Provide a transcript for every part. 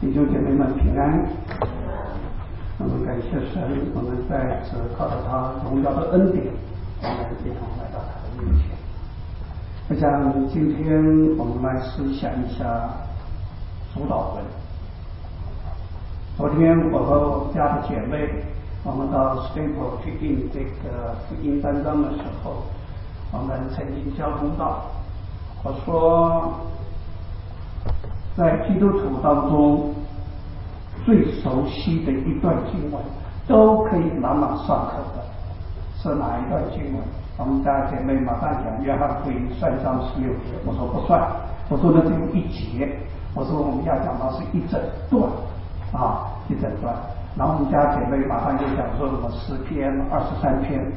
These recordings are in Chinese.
弟兄姐妹们平安。我们感谢神，我们在此靠着他荣耀的恩典，我们一同来到他的面前。我想今天我们来思想一下主导文。昨天我和我们家的姐妹，我们到 Staple 去印这个福音单张的时候，我们曾经交通到，我说在基督徒当中最熟悉的一段经文，都可以朗朗上口的，是哪一段经文？我们家姐妹马上讲约翰福音3章16节，我说不算，我说那只有一节，我说我们要讲到是一整段一整段。然后我们家姐妹马上就讲说什么诗篇23篇。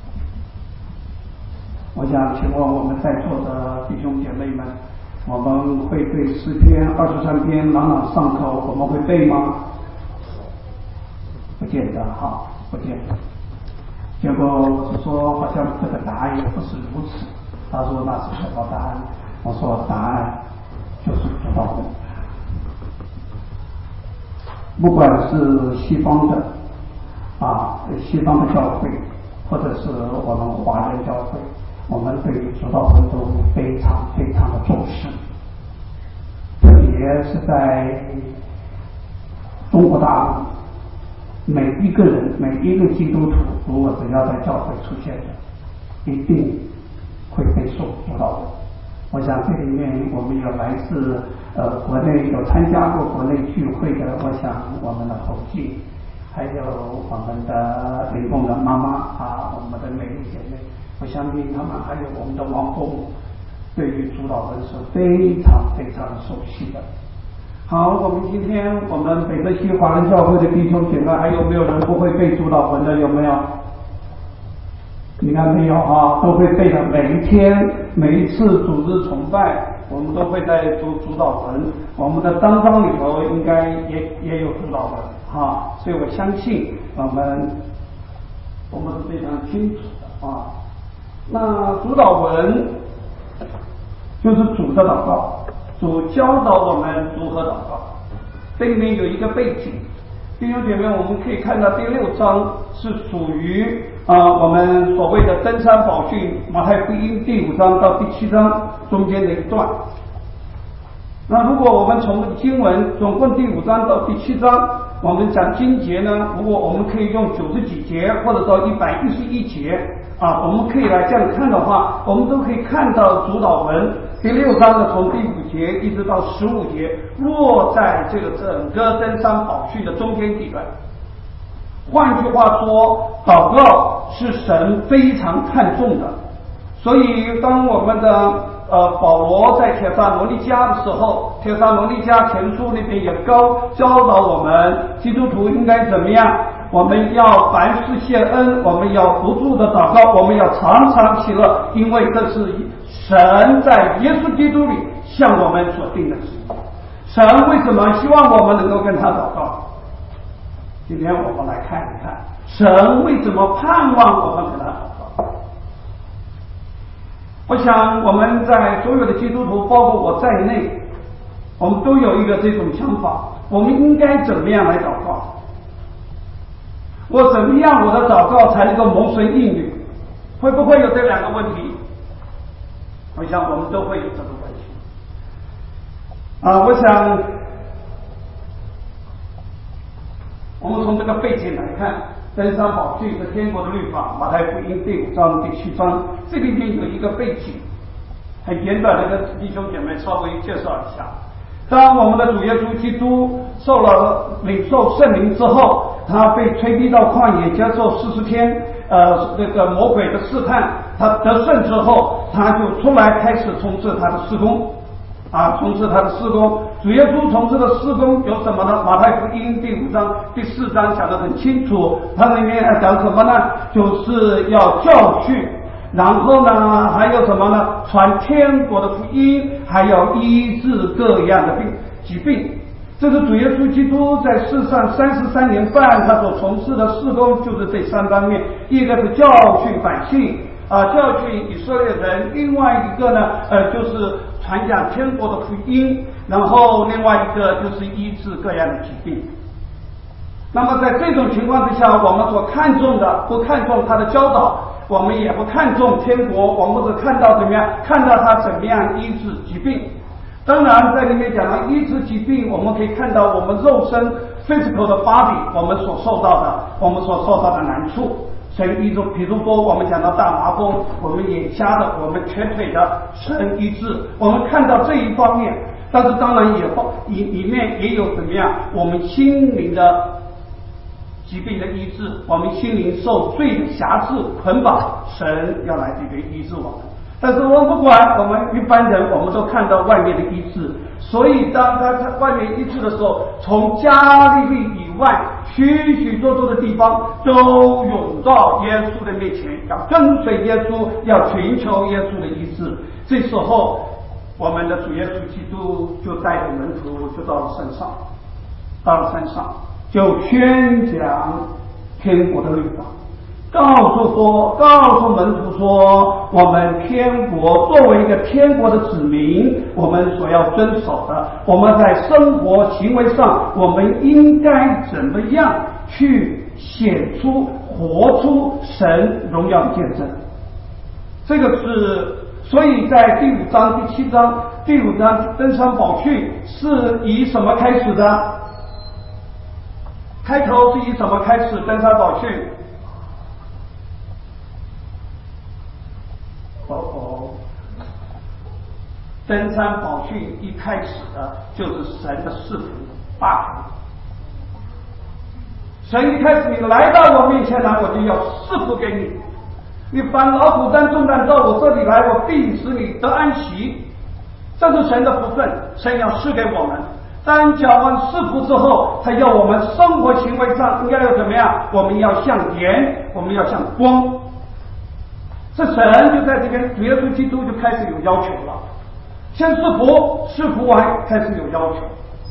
我想请问我们在座的弟兄姐妹们，我们会对诗篇23篇朗朗上口，我们会背吗？不见得不见得。结果我是说好像这个答案也不是如此。他说那是什么答案？我说答案就是主导文。不管是西方的西方的教会，或者是我们华人教会，我们对于主导文都非常非常的重视。特别是在中国大陆，每一个人每一个基督徒，如果只要在教会出现的，一定会背诵主导文。我想这里面我们有来自国内有参加过国内聚会的，我想我们的侯静，还有我们的灵工的妈妈我们的美丽姐妹，我相信他们还有我们的王伯母，对于主导文是非常非常熟悉的。好，我们今天我们北德西华人教会的弟兄姐妹，还有没有人不会背主导文的？有没有？你看没有都会背的。每一天每一次主日崇拜，我们都会在读主导文，我们的单张里头应该也有主导文所以我相信我们是非常清楚的那主导文就是主的祷告，主教导我们如何祷告。这里面有一个背景，弟兄姐妹，我们可以看到第6章是属于我们所谓的登山宝训，马太福音第5章到第7章中间的一段。那如果我们从这个经文总共第5章到第7章，我们讲经节呢，如果我们可以用90几节或者到111节我们可以来这样看的话，我们都可以看到主导文第6章的从第5节一直到15节落在这个整个登山宝训的中间地段。换句话说，祷告是神非常看重的。所以当我们的保罗在帖撒罗尼迦的时候，帖撒罗尼迦前书那边也教导我们基督徒应该怎么样，我们要凡事谢恩，我们要不住的祷告，我们要常常喜乐，因为这是神在耶稣基督里向我们所定的旨意。神为什么希望我们能够跟他祷告？今天我们来看一看神为什么盼望我们跟他祷告。我想我们在所有的基督徒，包括我在内，我们都有一个这种想法，我们应该怎么样来祷告？我怎么样我的祷告才能够蒙神应允？会不会有这2个问题？我想我们都会有这个问题我想我们从这个背景来看，登山宝训是天国的律法，马太福音第5章第7章，这里面有一个背景，很简短的跟弟兄姐妹稍微介绍一下。当我们的主耶稣基督领受圣灵之后，他被催逼到旷野接受40天那个魔鬼的试探，他得胜之后，他就出来开始从事他的事工从事他的事工。主耶稣从事的事工有什么呢？马太福音第5章第4章讲得很清楚，他里面讲什么呢？就是要教训，然后呢还有什么呢？传天国的福音，还要医治各样的疾病。这是主耶稣基督在世上33年半他所从事的事工，就是这3方面，一个是教训百姓教训以色列人，另外一个呢就是传讲天国的福音，然后另外一个就是医治各样的疾病。那么在这种情况之下，我们所看重的不看重他的教导，我们也不看重天国，我们只看到怎么样？看到他怎么样医治疾病。当然在里面讲到医治疾病，我们可以看到我们肉身 physical 的 body 我们所受到的难处。神医治，比如说我们讲到大麻风，我们眼瞎的，我们瘸腿的，神医治，我们看到这一方面。但是当然里面也有怎么样？我们心灵的疾病的医治，我们心灵受罪的辖制捆绑，神要来这边医治我们。但是我们不管，我们一般人我们都看到外面的医治，所以当他在外面医治的时候，从加利利以外许许多多的地方都涌到耶稣的面前，要跟随耶稣，要寻求耶稣的医治。这时候我们的主耶稣基督就带着门徒就到了山上，就宣讲天国的律法，告诉门徒说，我们天国作为一个天国的子民，我们所要遵守的，我们在生活行为上，我们应该怎么样去显出活出神荣耀的见证。这个是，所以在第5章第7章第5章登山宝训是以什么开始的？开头是以什么开始？登山宝训登山宝训一开始的就是神的赐福8条。神一开始，你来到我面前来，我就要赐福给你。你凡劳苦担重担到我这里来，我必使你得安息。这是神的福分，神要赐给我们。当讲完赐福之后，他要我们生活行为上应该要怎么样？我们要像盐，我们要像光。这神就在这边，主耶稣基督就开始有要求了。先赐福完开始有要求。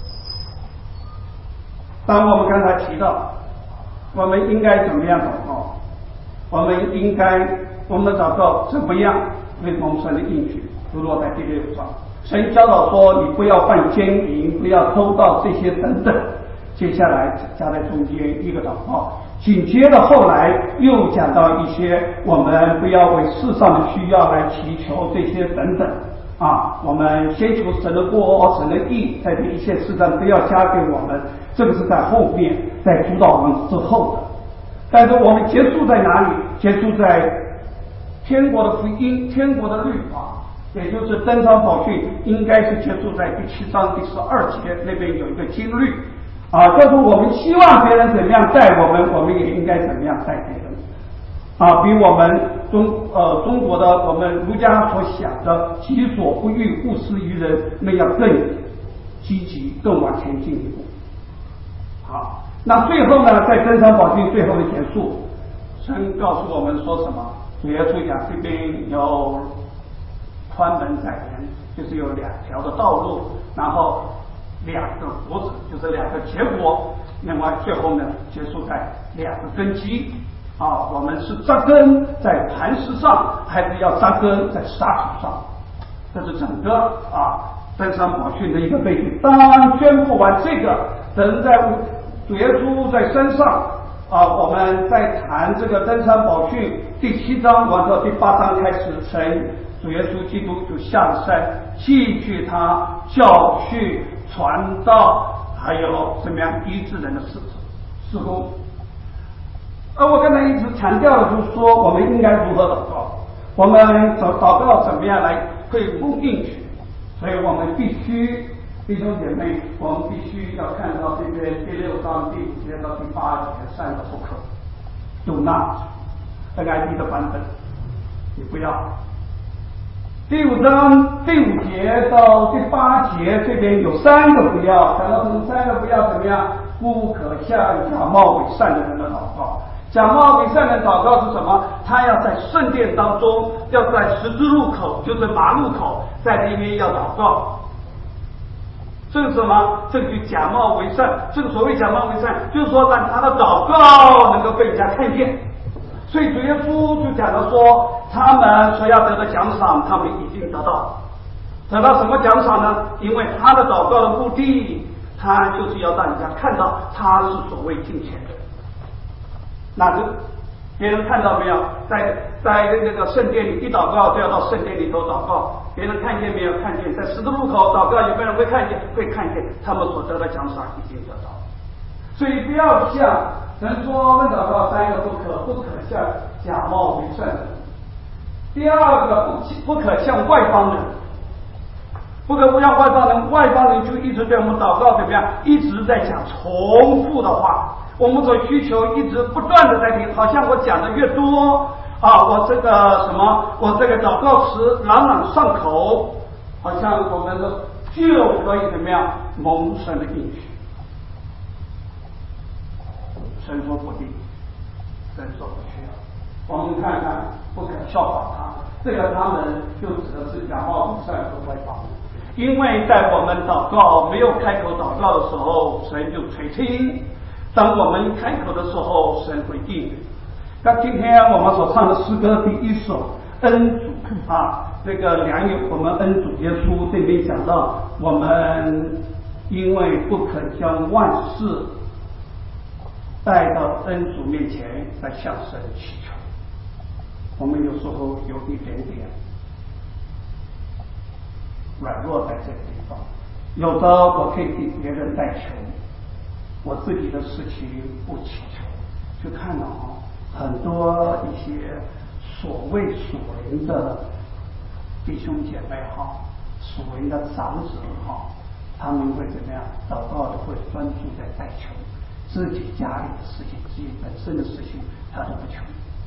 当我们刚才提到，我们应该怎么样祷告？我们的祷告怎么样为我们神的应许？就落在第6章。神教导说，你不要犯奸淫，不要偷盗，这些等等。接下来加在中间一个祷告，紧接着后来又讲到一些，我们不要为世上的需要来祈求这些等等啊。我们先求神的国，神的义，在这一切事上不要加给我们。这个是在后面，在主导文之后的。但是我们结束在哪里？结束在天国的福音，天国的律法。也就是登山宝训应该是结束在第7章第12节，那边有一个经律啊，就是我们希望别人怎么样待我们，我们也应该怎么样待别人啊，比我们中国的我们儒家所想的己所不欲，勿施于人，那要更积极，更往前进一步。好，那最后呢，在登山宝训最后的结束，神告诉我们说什么？主耶稣讲这边有宽门窄门，就是有2条的道路，然后2个果子，就是2个结果。另外最后呢，结束在2个根基啊，我们是扎根在磐石上，还是要扎根在沙土上？这是整个登山宝训的一个背景。当宣布完这个，等在主耶稣在山上我们在谈这个登山宝训第7章完到第8章开始，主耶稣基督就下了山，继续他教训、传道，还有怎么样医治人的事工。而我刚才一直强调的就是说，我们应该如何祷告，我们祷告怎么样来会蒙应许。所以我们必须，弟兄姐妹，我们必须要看到这边第6章第5节到第8节3个不可 ，do not NIV 的版本，你不要。第5章第5节到第8节这边有3个不要，讲到这3个不要怎么样？不可向假冒伪善的人的祷告。假冒伪善的祷告是什么？他要在圣殿当中，要在十字路口，就是马路口，在那边要祷告。这个是什么？这个就假冒伪善。这个所谓假冒伪善，就是说让他的祷告能够被人家看见。所以主耶稣就讲了说，他们所要得的奖赏，他们已经得到。 得到什么奖赏呢？因为他的祷告的目的，他就是要让人家看到他是所谓敬虔的。那就别人看到没有？在那个圣殿里一祷告，就要到圣殿里头祷告。别人看见没有？看见。在十字路口祷告，有没有人会看见？会看见。他们所得的奖赏已经得到。所以不要像人说问祷告三个不可向假冒为善人。第二个不可向外邦人，不可向外邦人。外邦人就一直对我们祷告怎么样？一直在讲重复的话。我们的需求一直不断的在听，好像我讲的越多啊，我这个祷告词朗朗上口，好像我们就可以怎么样蒙神的应许。神说不定，神说不需要。我们看看，不可效仿他。这个他们就指的是假冒伪善和外邦人，因为在我们祷告没有开口祷告的时候，神就垂听。当我们开口的时候，神会应。那今天我们所唱的诗歌第一首恩主啊，这个良友，我们恩主耶稣这边讲到，我们因为不肯将万事带到恩主面前来向神祈求，我们有时候有一点点软弱在这个地方。有的我可以给别人代求，我自己的事情不祈求。就看到很多一些所谓属灵的弟兄姐妹属灵的长者他们会怎么样？祷告的会专注在代求，自己家里的事情、自己本身的事情他都不求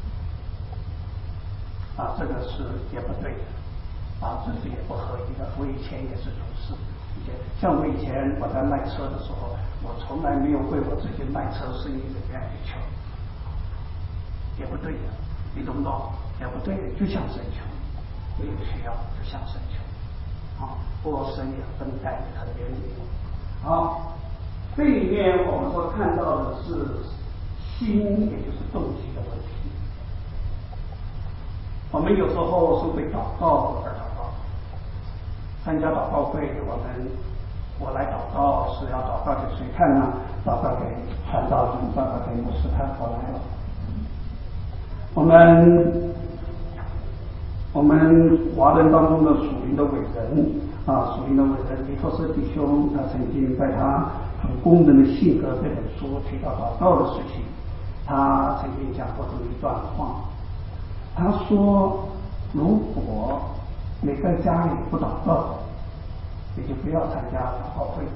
啊，这个是也不对的啊，这是也不合理的。我以前也是如此。像我以前我在卖车的时候，我从来没有为我自己卖车生意怎么样去求，也不对的，你懂不懂？也不对的，就向神求，没有需要就向神求，我神也分担很怜悯。好，这里面我们所看到的是心，也就是动机的问题。我们有时候是为祷告而祷告。参加祷告会，我来祷告是要祷告给谁看呢？祷告给传道人，祷告给牧师看，我来了。我们华人当中的属灵的伟人属灵的伟人尼托斯弟兄，他曾经在他《主工人的性格》这本书提到祷告的事情，他曾经讲过这么一段话。他说，如果你在家里不祷告，你就不要参加祷告会。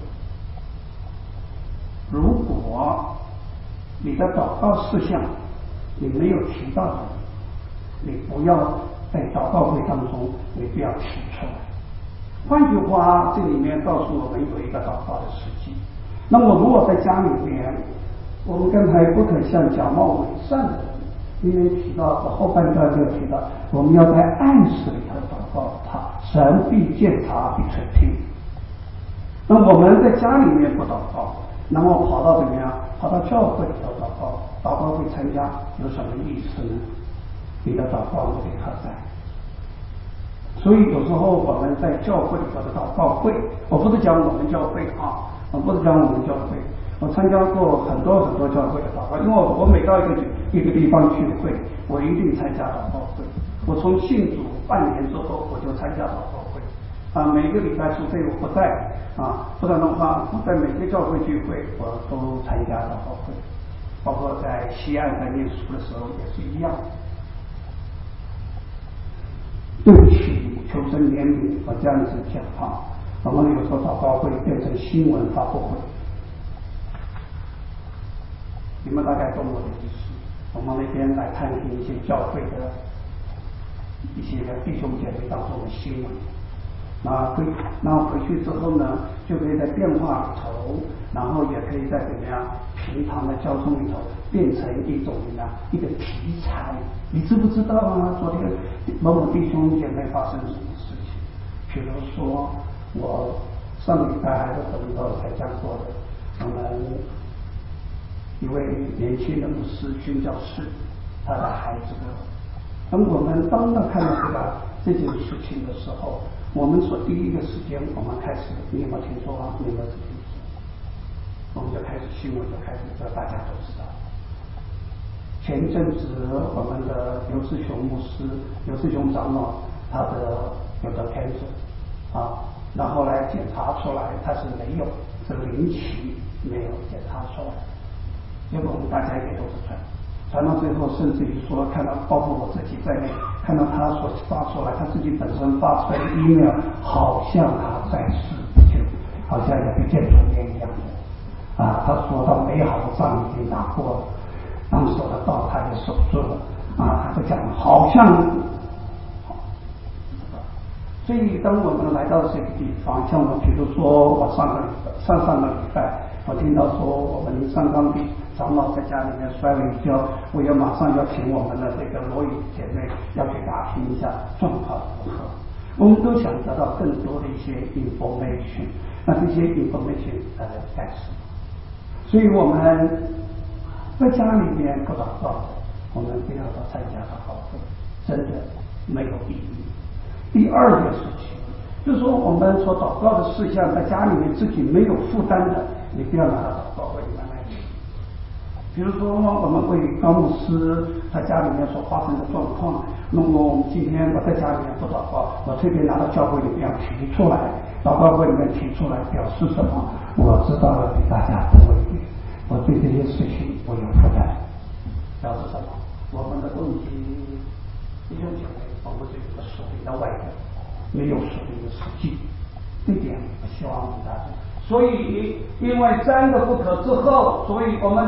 如果你的祷告事项你没有提到的，你不要在祷告会当中你不要提出来。换句话，这里面告诉我们有一个祷告的时机。那么如果在家里面，我们刚才不可向假冒伪善的人，因为提到后半段就提到，我们要在暗室里头祷告他，神必鉴察，必垂听。那我们在家里面不祷告，然后跑到怎么样？跑到教会里头祷告，祷告会参加有什么意思呢？你的祷告目的何在？所以有时候我们在教会里头的祷告会，我不是讲我们教会我不是讲我们教会，我参加过很多教会的祷告，因为我每到一个地方聚会，我一定参加祷告会。我从信主半年之后，我就参加祷告会每个礼拜除非我不在不然的话，我在每个教会聚会我都参加祷告会，包括在西岸在念书的时候也是一样。对不起，求神怜悯，我这样子讲我们有时候祷告会变成新闻发布会，你们大概懂我的意思。我们那边来探听一些教会的一些弟兄姐妹当中的新闻，然后回去之后呢，就可以在电话里头，然后也可以在怎么样平常的交通里头变成一种一个题材。你知不知道昨天某某弟兄姐妹发生什么事情？比如说我上礼拜还是什么时候才讲过的，我们一位年轻的牧师宣教士，他的孩子。当我们看到这件事情的时候， 我们说第一个时间，我们开始，你有没有听说啊？你有没有听说？我们就开始新闻就开始，这大家都知道。前一阵子我们的刘志雄牧师、刘志雄长老，他有的 cancer 啊，然后来检查出来他是没有，是0期没有检查出来。结果我们大家也都是传到最后，甚至于说看到，包括我自己在内，看到他所发出来，他自己本身发出来的 email， 好像他在世不久，好像有个见主面一样的啊。他说到美好的仗已经打过了，当时的道他也守住了啊。他就讲好像。所以当我们来到这个地方，像我比如说我上个礼拜，我听到说我们上岗的长老在家里面摔了一跤，我也马上要请我们的这个罗宇姐妹要去打听一下状况如何。我们都想得到更多的一些 information， 那这些 information 在什么？所以我们在家里面不祷告的，我们不要到参加祷告会，真的没有意义。第二件事情，就是说我们所祷告的事项，在家里面自己没有负担的，你不要拿到祷告会里面来提。比如说，我们为高牧师在家里面所发生的状况，如果我们今天我在家里面不祷告，我特别拿到教会里面提出来，祷告会里面提出来，表示什么？我知道了比大家多一点，我对这些事情我有负担，表示什么？我们的动机，弟兄姐妹，我们是有个属灵的外表，没有属灵的实际，这点我希望我们大家。所以，因为3个不可之后，所以我们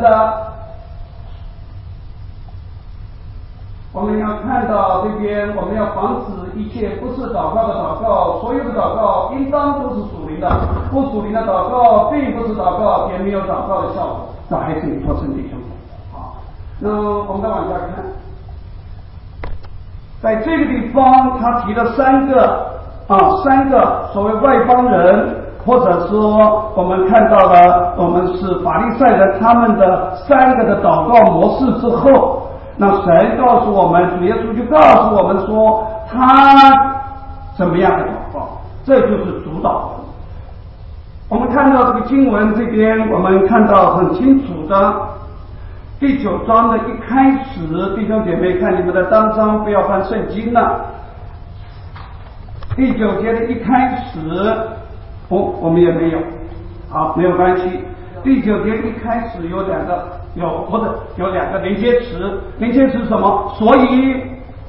要看到这边，我们要防止一切不是祷告的祷告，所有的祷告应当都是属灵的，不属灵的祷告并不是祷告，也没有祷告的效果。这还是你托生弟兄好，那我们再往下看。在这个地方，他提了3个所谓外邦人，或者说我们看到了我们是法利赛人他们的3个的祷告模式之后，那神告诉我们，主耶稣就告诉我们说他怎么样的祷告，这就是主祷文。我们看到这个经文这边，我们看到很清楚的。第9章的一开始，弟兄姐妹看你们的当章，不要翻圣经了。第9节的一开始，我们也没有，好，没有关系。第9节一开始有2个连接词，连接词什么？所以，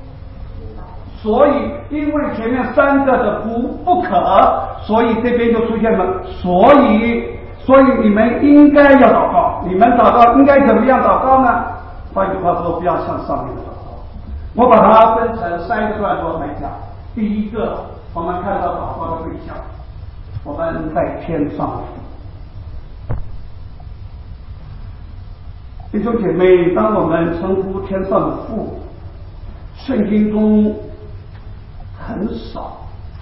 因为前面3个的不可，所以这边就出现了所以你们应该要祷告，你们祷告应该怎么样祷告呢？换句话说，不要像上面的祷告。我把它分成3个段落来讲。第一个，我们看到祷告的对象，我们在天上。弟兄姐妹，当我们称呼天上的父，圣经中很少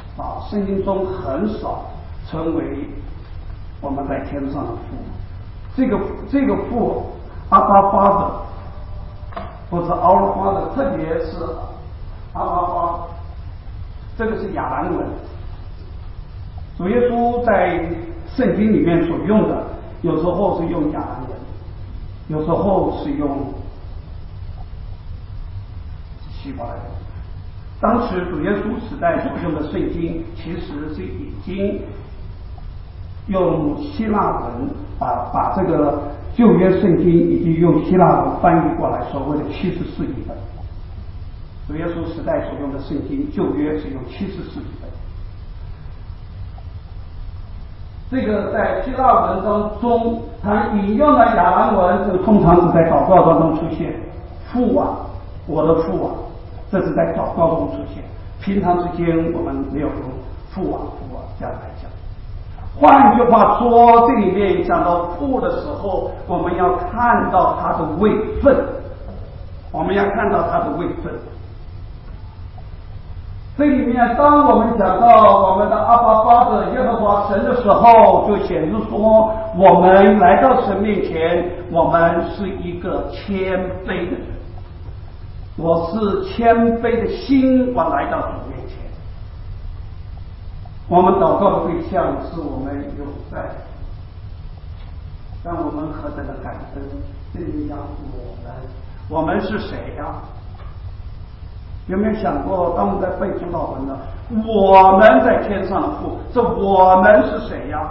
称为我们在天上的父。这个父，阿爸 Father 或者 Our Father， 特别是阿爸 Father， 这个是亚兰文。主耶稣在圣经里面所用的，有时候是用亚兰文，有时候是用希伯来文。当时主耶稣时代所用的圣经，其实是已经用希腊文把这个旧约圣经已经用希腊文翻译过来，所谓的74译本。主耶稣时代所用的圣经旧约是用74译本。这个在希腊文当中，它引用的亚兰文，这个通常是在祷告当中出现，父啊，我的父啊，这是在祷告中出现。平常之间我们没有用父啊这样来讲。换句话说，这里面讲到父的时候，我们要看到他的位分，这里面，当我们讲到我们的阿爸爸的耶和华神的时候，就显示说，我们来到神面前，我们是一个谦卑的人。我是谦卑的心，我来到主面前。 我们祷告的对象是我们永在，让我们何等的感恩！这里讲我们是谁呀？有没有想过，当我们在背主祷文呢？我们在天上的父，这我们是谁呀？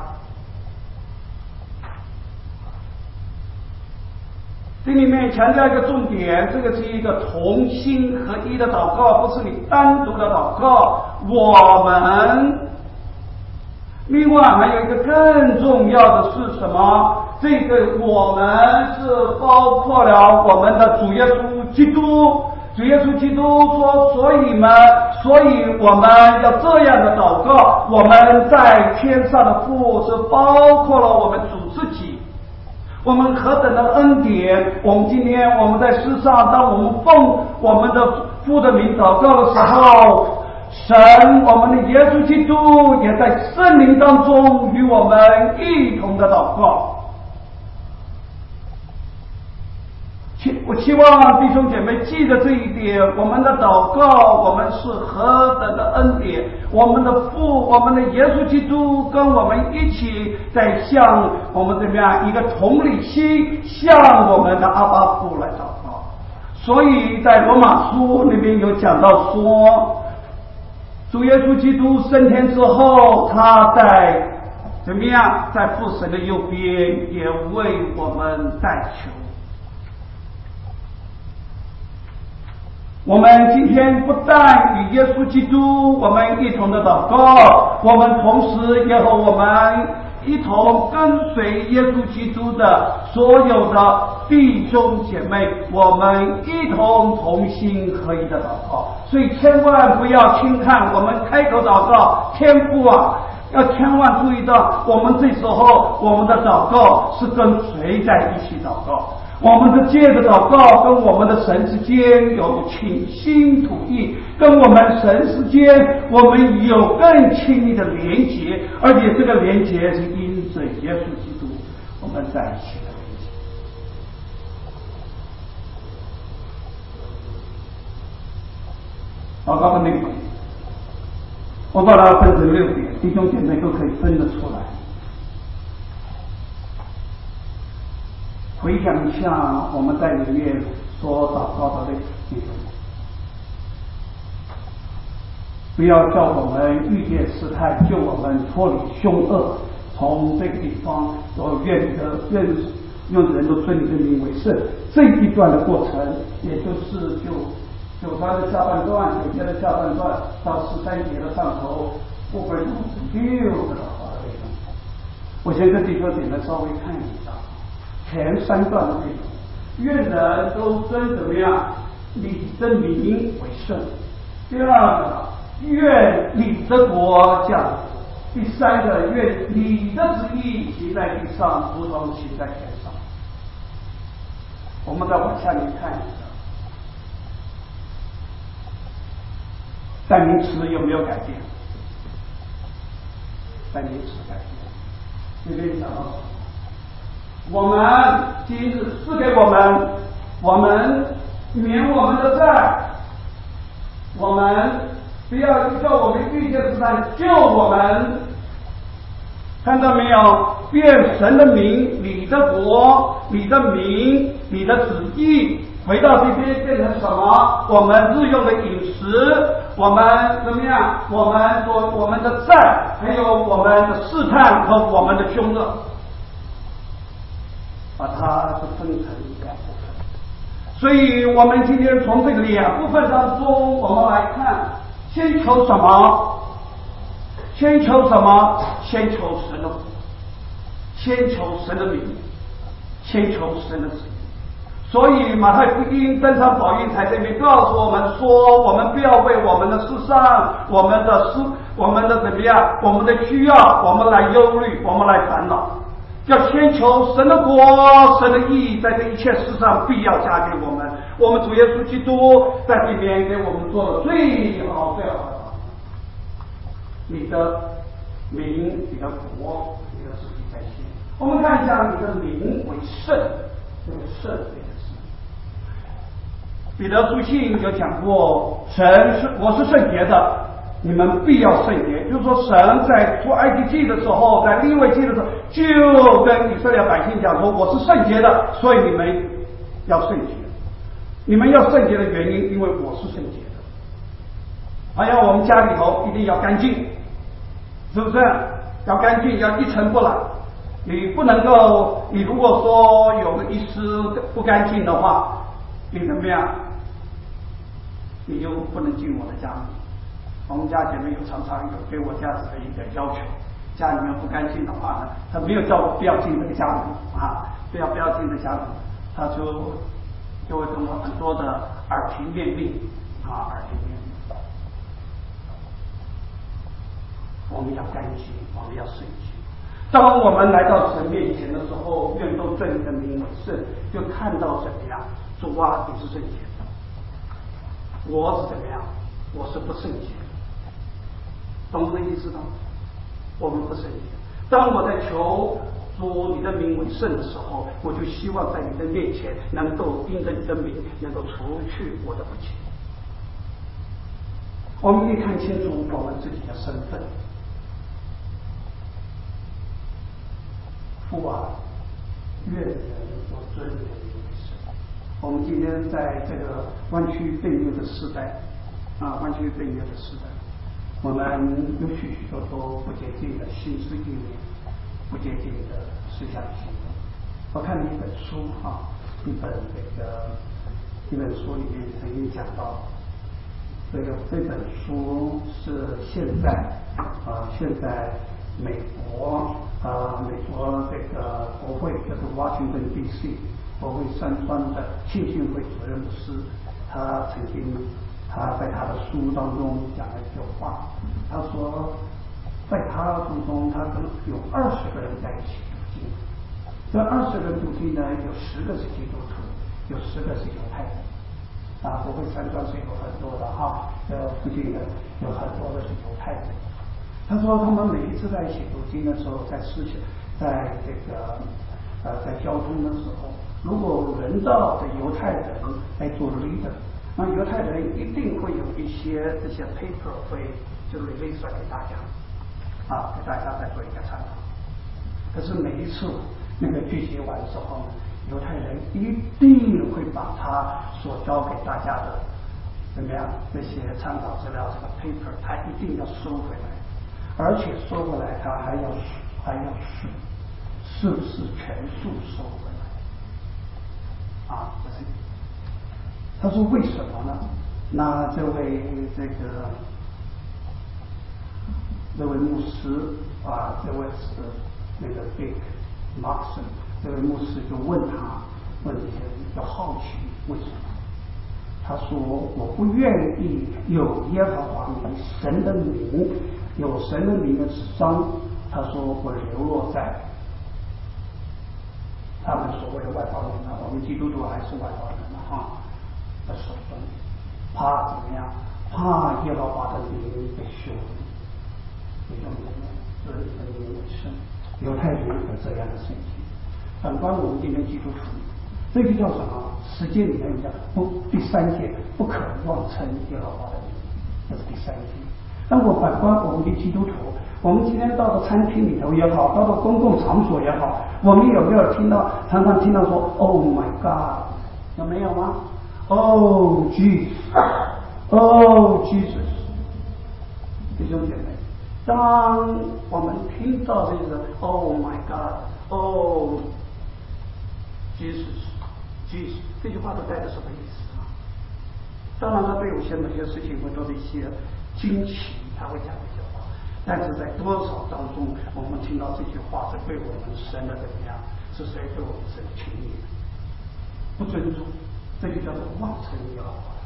这里面强调一个重点，这个是一个同心合一的祷告，不是你单独的祷告。我们，另外还有一个更重要的是什么？这个我们是包括了我们的主耶稣基督。主耶稣基督说，所以我们要这样的祷告，我们在天上的父是包括了我们主自己。我们何等的恩典！我们今天我们在世上，当我们奉我们的父的名祷告的时候，神，我们的耶稣基督也在圣灵当中与我们一同的祷告。我希望弟兄姐妹记得这一点，我们的祷告，我们是何等的恩典！我们的父，我们的耶稣基督跟我们一起在向我们怎么样一个同理心，向我们的阿爸父来祷告。所以在罗马书里面有讲到说，主耶稣基督升天之后，他在怎么样，在父神的右边也为我们代求。我们今天不但与耶稣基督我们一同的祷告，我们同时也和我们一同跟随耶稣基督的所有的弟兄姐妹，我们一同同心合一的祷告。所以千万不要轻看我们开口祷告，天父啊，要千万注意到，我们这时候我们的祷告是跟谁在一起祷告？我们的借着祷告跟我们的神之间有倾心吐意，跟我们神之间我们有更亲密的连结，而且这个连结是因着耶稣基督我们在一起的连结。祷告的内容我把它分成6点，弟兄姐妹都可以分得出来。回想一下我们在里面所祷告的内容，不要叫我们遇见试探，救我们脱离凶恶，从这个地方愿人都尊你的名为圣。这一段的过程，也就是9章的下半段，9节的下半段到13节的上头部分56个祷告的内容。我先跟弟兄姐妹稍微看一下前3段的内容，愿人都尊怎么样？你的名为圣。第2个，愿你的国降临。第3个，愿你的旨意行在地上，如同行在天上。我们再往下面看一下，代名词有没有改变？代名词改变。这边讲到我们今日赐给我们免我们的债，我们不要叫我们遇见试探，救我们。看到没有？愿神的名、你的国、你的名、你的旨意回到这边变成什么？我们日用的饮食，我们怎么样？我们的债，还有我们的试探和我们的凶恶，把它是分成2部分。所以我们今天从这个2部分当中，我们来看，先求什么？先求什么？先求神的国，先求神的名，先求神的旨意。所以马太福音登山宝训才这边告诉我们说，我们不要为我们的世上、我们的怎么样、我们的需要，我们来忧虑，我们来烦恼。要先求神的国、神的义，在这一切事上必要加给我们。我们主耶稣基督在这边给我们做了最好的。你的名、你的国、你的旨意在先。我们看一下你的名为圣，这个圣这个字。彼得书信有讲过，我是圣洁的， 你们必要圣洁。就是说，神在出埃及记的时候，在利未记的时候，就跟以色列百姓讲说：“我是圣洁的，所以你们要圣洁。你们要圣洁的原因，因为我是圣洁的。还有我们家里头一定要干净，是不是？要干净，要一尘不染。你不能够，你如果说有一丝不干净的话，你怎么样？你就不能进我的家门。我们家姐妹有常常有给我这样子的一个要求，家里面不干净的话呢，他没有叫我不要进这个家门啊，不要进这个家门，他就会跟我很多的耳提面命啊，耳提面命。我们要干净，我们要圣洁。当我们来到神面前的时候，愿都尊你的名为圣，就看到怎么样？主啊，你是圣洁的，我是怎么样？我是不圣洁的，懂这意思吗？我们不圣洁。当我在求主你的名为圣的时候，我就希望在你的面前能够因着你的名，能够除去我的不洁。我们一看清楚我们自己的身份。父啊，愿人都尊你的名为圣。我们今天在这个弯曲背逆的时代啊，弯曲背逆的时代，我们有许许多多不洁净的心思意念，不洁净的思想行为。我看了一本书啊，一本书里面曾经讲到，这本书是现在美国这个国会，就是 Washington D.C. 国会山庄的浸信会主任牧师，他在他的书当中讲了一句话，他说，在他当中，他跟有20个人在一起读经，这20个人读经呢，有10个是基督徒，有10个是犹太人。啊，国会山庄是有很多的哈，附近的有很多的是犹太人。他说他们每一次在一起读经的时候，在交通的时候，如果轮到的犹太人来做 leader， 那犹太人一定会有一些这些 paper 会就 release 给大家，啊，给大家再做一个参考。可是每一次那个聚集完之后呢，犹太人一定会把他所交给大家的怎么样这些参考资料这个 paper， 他一定要收回来。而且收回来，他还要数，是不是全数收回来？啊，不是。他说为什么呢？那这位牧师啊，这位是那个 Dick Mason， 这位牧师就问这些人就好奇为什么？他说我不愿意有耶和华名神的名。有神的名的纸张，他说我流落在他们所谓的外邦人啊，我们基督徒还是外邦人啊的手中，怕怎么样？怕耶和华的名被羞辱，这种尊你的名为圣。犹太人有这样的圣经，反观我们今天基督徒，这就叫什么？十诫里面讲第3诫不可妄称耶和华的名，这是第3诫。但我反观我们的基督徒，我们今天到了餐厅里头也好，到了公共场所也好，我们有没有常常听到说 Oh my God， 有没有吗？ Oh Jesus， Oh Jesus。 弟兄姐妹，当我们听到这个 Oh my God， Oh Jesus， 这句话都带着什么意思啊？当然他对有些某些事情会做一些惊奇，他会讲这些话，但是在多少当中，我们听到这句话是对我们神的怎么样？是谁对我们神的轻蔑、不尊重？这就叫做妄称耶和华。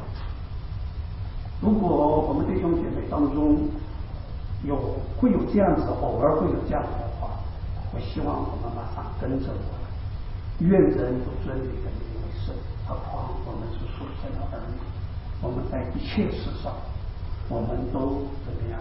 如果我们弟兄姐妹当中会有这样子，偶尔会有这样子的话，我希望我们马上跟着我，愿人都尊你的名为圣，何况我们是属神的儿女，我们在一切事上。我们都怎么样？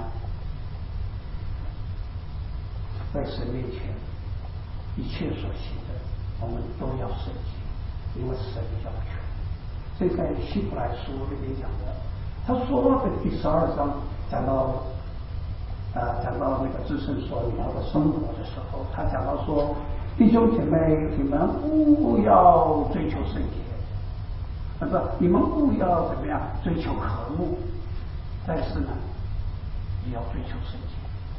在神面前，一切所行的，我们都要圣洁，因为神要求。所以在希伯来书里面讲的，他说的第12章讲到那个至圣所里头的生活的时候，他讲到说，弟兄姐妹，你们勿要追求圣洁，你们勿要怎么样追求和睦，但是呢，也要追求圣洁。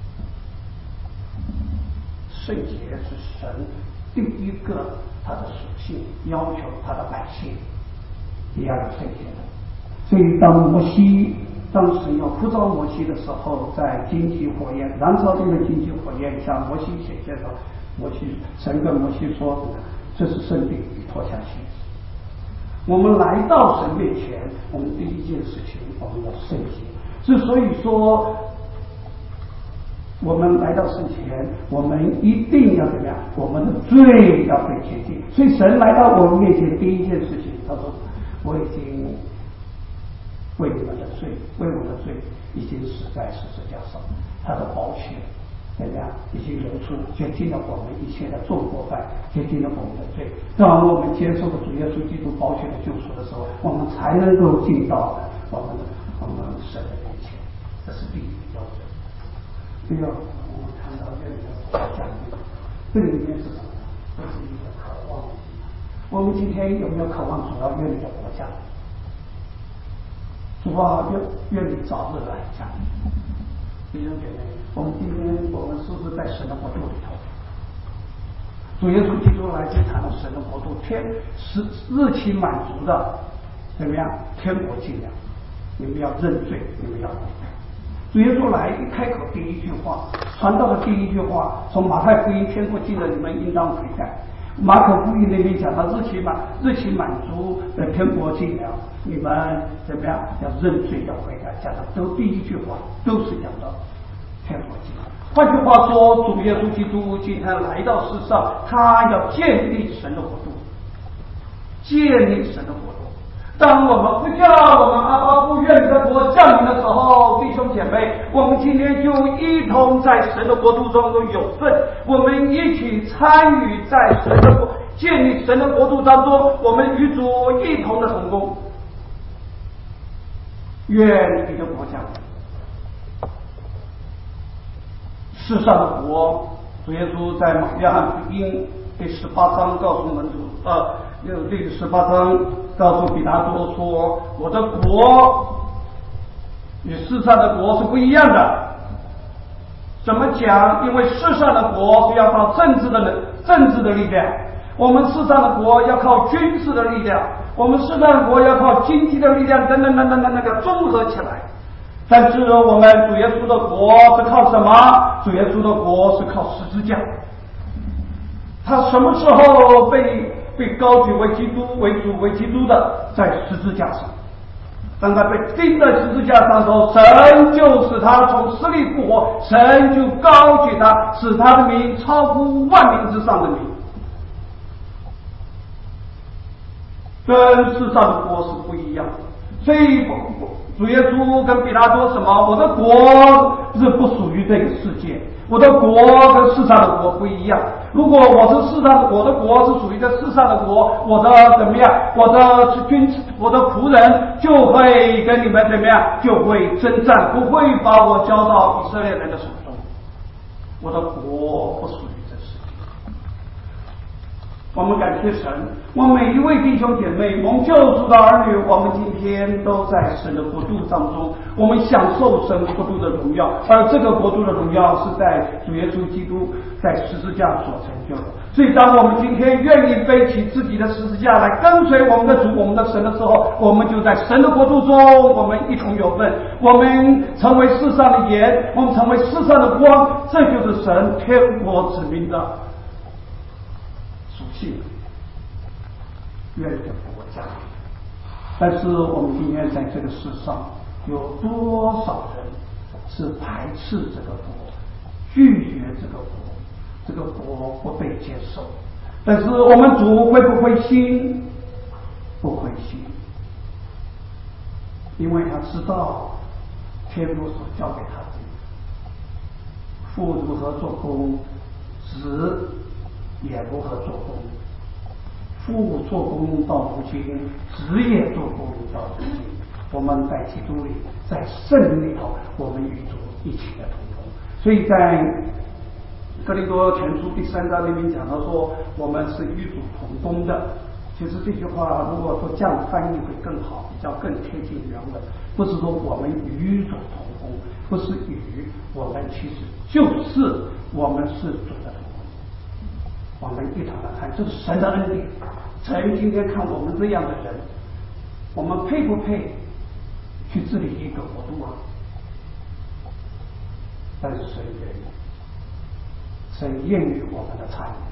圣洁是神第一个他的属性，要求他的百姓也要有圣洁的。所以当时要呼召摩西的时候，在荆棘火焰燃烧中的荆棘火焰向摩西显现的，神跟摩西说，这是圣地，你脱下鞋子。我们来到神面前，我们第一件事情，我们要圣洁。之所以说我们来到神前，我们一定要怎么样？我们的罪要被洁净。所以神来到我们面前，第一件事情，他说：“我已经为你们的罪，为我的罪，已经死在十字架上。他的宝血怎么样？已经流出，洁净了我们一切的众过犯，洁净了我们的罪。当我们接受了主耶稣基督宝血的救赎的时候，我们才能够进到我们神的面前。这是第一个标准。”第二，我们看到这里的讲义，这里面是什么呢？这是一个渴望。我们今天有没有渴望主要愿你的国家？主啊，愿你早日来降临。弟兄姐妹，我们今天我们是不是在神的国度里头？主耶稣基督来这谈了神的国度，日期满足的，怎么样？天国近了，你们要认罪，你们要悔改。主耶稣来一开口，第一句话，传道的第一句话，从马太福音天国近了，你们应当悔改。马可福音那边讲到日期满足的天国近了，你们怎么样？要认罪，要悔改。讲的都第一句话都是讲到天国近了。换句话说，主耶稣基督今天来到世上，他要建立神的国度，建立神的国度。当我们不叫我们阿爸父愿你的国降临的时候，弟兄姐妹，我们今天就一同在神的国度中有份，我们一起参与在神的国建立神的国度当中，我们与主一同的同工。愿你的国降临。世上的国，主耶稣在约翰福音第18章告诉门徒，第18章告诉彼拉多说：“我的国与世上的国是不一样的。”怎么讲？因为世上的国是要靠政治的力量，我们世上的国要靠军事的力量，我们世上的国要靠经济的力量，等等那个综合起来。但是我们主耶稣的国是靠什么？主耶稣的国是靠十字架。他什么时候被高举为基督、为主、为基督的？在十字架上。当他被钉在十字架上的时候，神就使他从死里复活，神就高举他，使他的名超乎万名之上的名。跟世上的国是不一样的。所以主耶稣跟彼拉多什么？我的国是不属于这个世界，我的国跟世上的国不一样。如果我的国是属于这世上的国，我的怎么样？我的仆人就会跟你们怎么样？就会征战，不会把我交到以色列人的手中。我的国不属于这世界。我们感谢神，我们每一位弟兄姐妹，蒙救赎的儿女，我们今天都在神的国度当中，我们享受神国度的荣耀，而这个国度的荣耀是在主耶稣基督在十字架所成就的。所以当我们今天愿意背起自己的十字架来跟随我们的主、我们的神的时候，我们就在神的国度中，我们一同有份，我们成为世上的盐，我们成为世上的光，这就是神天国子民的属性。愿你的国降临。但是我们今天在这个世上，有多少人是排斥这个国，拒绝这个国，这个国不被接受？但是我们主会不灰心？不灰心，因为他知道天父所交给他的父如何做工，子也如何做工。父做工到如今，子也做工到如今。 我们在基督里，在圣灵里头，我们与主一起的同工。所以在哥林多前书第3章里面讲到说，我们是与主同工的。其实这句话如果说这样翻译会更好，比较更贴近原文。不是说我们与主同工，不是与，我们其实就是我们是主的同工。我们一同来看，这是神的恩典。神今天看我们这样的人，我们配不配去治理一个国度啊？但是神愿意，神愿意我们的参与。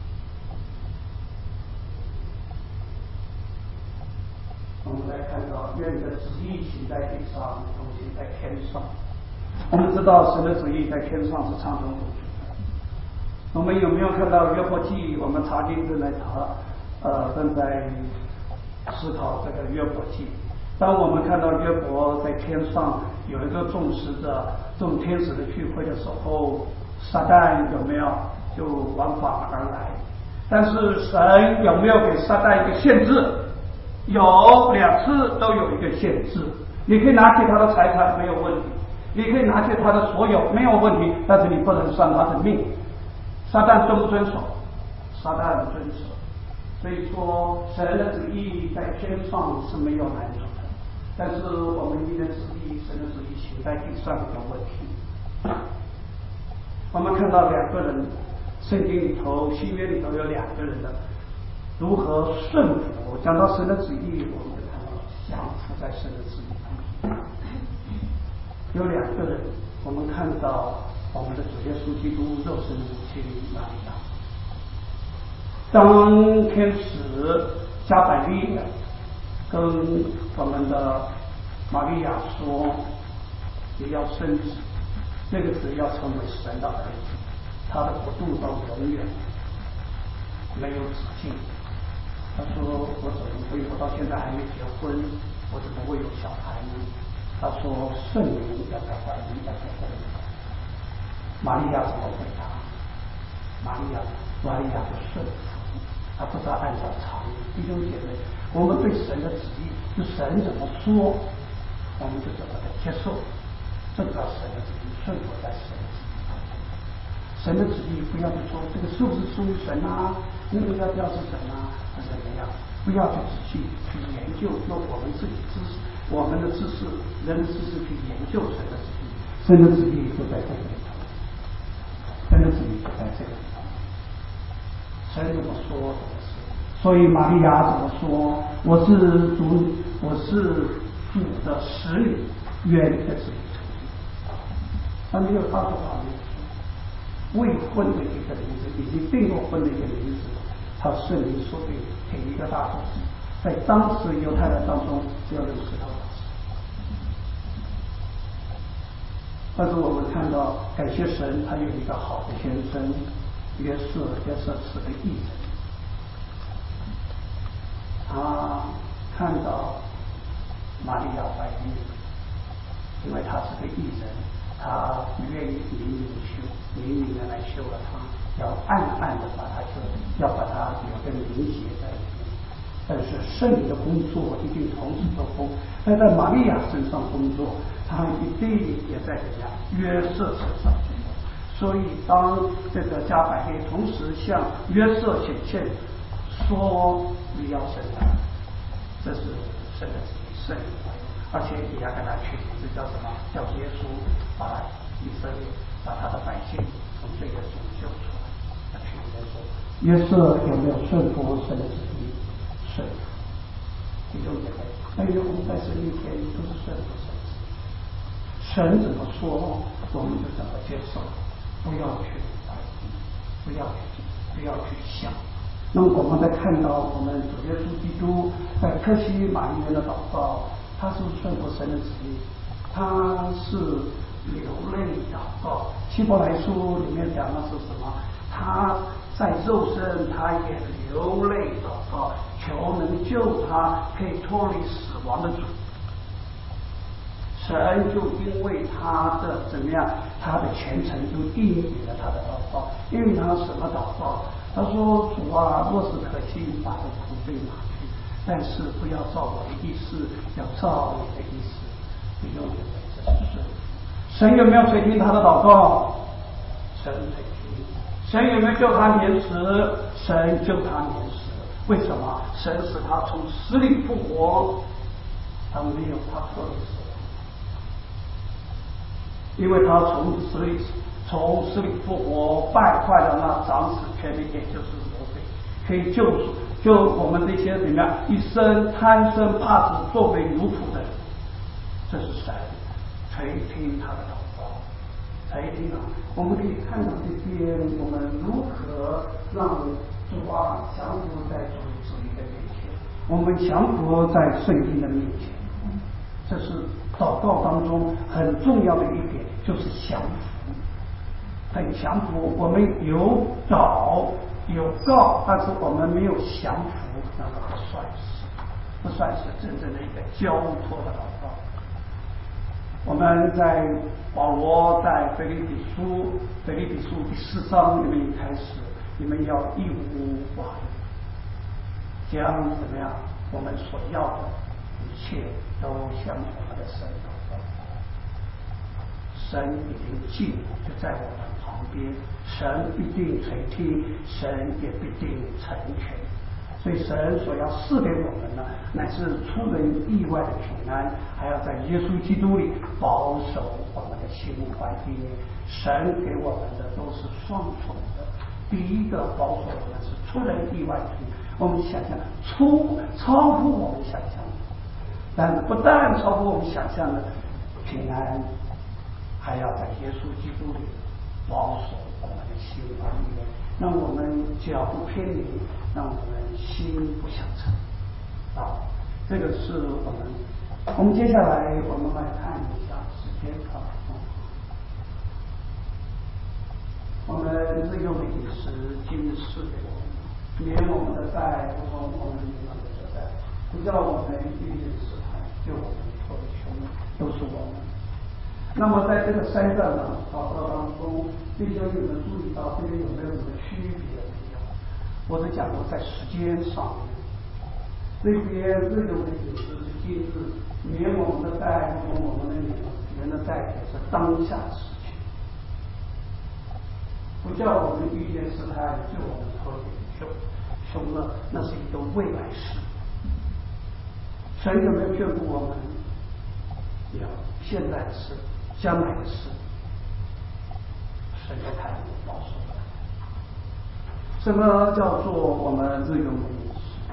我们来看到愿的旨意行在地上，同行在天上。我们知道神的旨意在天上是畅通无阻的。我们有没有看到约伯记？我们查经正在正在思考这个约伯记。当我们看到约伯在天上有一个众天使的聚会的时候，撒旦有没有就往返而来？但是神有没有给撒旦一个限制？有2次都有一个限制。你可以拿去他的财产没有问题，你可以拿去他的所有没有问题，但是你不能伤他的命。撒旦遵不遵守？撒旦遵守。所以说神的旨意在天上是没有难处的，但是我们人的旨意，神的旨意行在地上有问题。我们看到2个人，圣经里头新约里头有2个人的如何顺服。讲到神的旨意，我们就看到降服在神的旨意当中。有2个人，我们看到我们的主耶稣基督肉身母亲玛利亚。当天使加百利跟我们的玛利亚说你要生子，这个子要成为神的儿子，他的国度到永远没有止境。他说我怎么会，我到现在还没结婚，我怎么会有小孩呢？他说圣灵要在怀里，要在怀里。玛利亚怎么回答？玛利亚不顺服，他不是按照常理。弟兄姐妹，我们对神的旨意，就神怎么说，我们就怎么的接受，这叫神的旨意，顺服在神的旨意。神的旨意不要去说这个是不是属于神啊，那个要不要是神啊，还是怎么样？不要去仔细去研究，用我们自己知识、我们的知识、人的知识去研究神的旨意。神的旨意就在这个里头，神的旨意就在这个里头。神怎么说怎么是。所以玛利亚怎么说？我是主的使女，愿你的旨意成就。他没有告诉他们未婚的一个名字，已经订过婚的一个名字，他圣灵说给一个大祭司，在当时犹太人当中只有6石头老师。但是我们看到，感谢神，他有一个好的先生约瑟是个义人。他看到玛利亚怀孕，因为他是个义人，他不愿意明明的来休了他，要暗暗的把他休，要把他有个名写在里面。但是圣灵的工作一定同时做工，但在玛利亚身上工作，他一定也在怎样约瑟身上工作。所以当这个加百列同时向约瑟显现，说你要生的，这是神的旨意，圣灵的，而且也要跟他取名字叫什么？叫耶稣，把以色列，把他的百姓从罪恶中救出来。他取名说，约瑟有没有顺服神的旨意？顺服。弟兄姐妹，因为我们在神面前都是顺服神的旨意，神怎么说，我们就怎么接受，不要去怀疑，不要去想。那么我们在看到我们主耶稣基督在客西马尼园的祷告，他是顺服神的旨意，他是流泪祷告。希伯来书里面讲的是什么？他在肉身他也流泪祷告，求能救他可以脱离死亡的主。神就因为他的怎么样，他的虔诚就应允了他的祷告。因为他什么祷告？他说主啊，若是可惜，把这苦罪拿去， 但是不要照我的意思，要照你的意思。不用这是神有没有垂听他的祷告？神垂听。神有没有救他免死？神救他免死。为什么？神使他从死里复活，他没有他特别死，因为他从死里复活，败坏了那掌死权力，也就是魔鬼，可以救我们这些怎么样一生贪生怕死作为奴仆的人。这是神垂听他的祷告，垂听啊！我们可以看到这边我们如何让主啊降服在主的面前，我们降服在圣经的面前。这是祷告当中很重要的一点，就是降服。很降服，我们有祷有告，但是我们没有降服，那么不算是真正的一个交托的祷告。我们在保罗在腓立比书第4章里面一开始，你们要义无反顾，将怎么样我们所要的一切都向我们的神祷告。神一定近，就在我们旁边，神必定垂听，神也必定成全。所以神所要赐给我们呢，乃是出人意外的平安，还要在耶稣基督里保守我们的心怀意念。神给我们的都是双重的，第一个保守我们是出人意外的平安，我们想象超乎我们想象，但是不但超乎我们想象的平安，还要在耶稣基督里保守我们的心怀意念，让我们脚不偏离，让我们心不相称啊！这个是我们接下来我们来看一下时间啊。我们日用的饮食，今日赐给我们，免我们的债，如同我们免我们的债，不叫我们遇见试探，救我们脱离凶恶，都是我们。那么在这个3段呢祷告当中，弟兄你们注意到这边有没有什么区别没有？我是讲过在时间上面，这边日用的饮食是今日，免我们的债，如同我们的免的债，也是当下的事情，不叫我们遇见试探，救我们脱离凶恶，那是一个未来式。神有没有眷顾我们？有，现在的事，将来的事，神在看我们保守。什么叫做我们日用的饮食？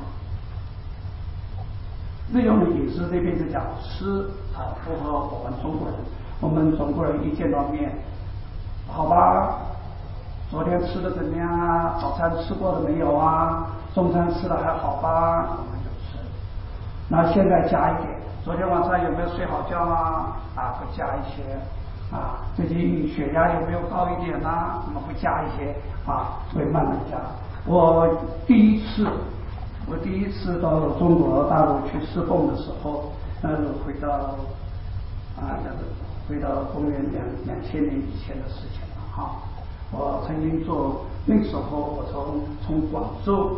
日用的饮食这边是讲吃啊，符合我们中国人。我们中国人一见到面，好吧，昨天吃的怎么样啊？早餐吃过了没有啊？中餐吃的还好吧？我们就吃。那现在加一点，昨天晚上有没有睡好觉啊？啊，会加一些。啊，最近血压有没有高一点呢？我们会加一些啊，会慢慢加。我第一次到中国大陆去侍奉的时候，回到公元2000年以前的事情了哈。我曾经那时候我从广州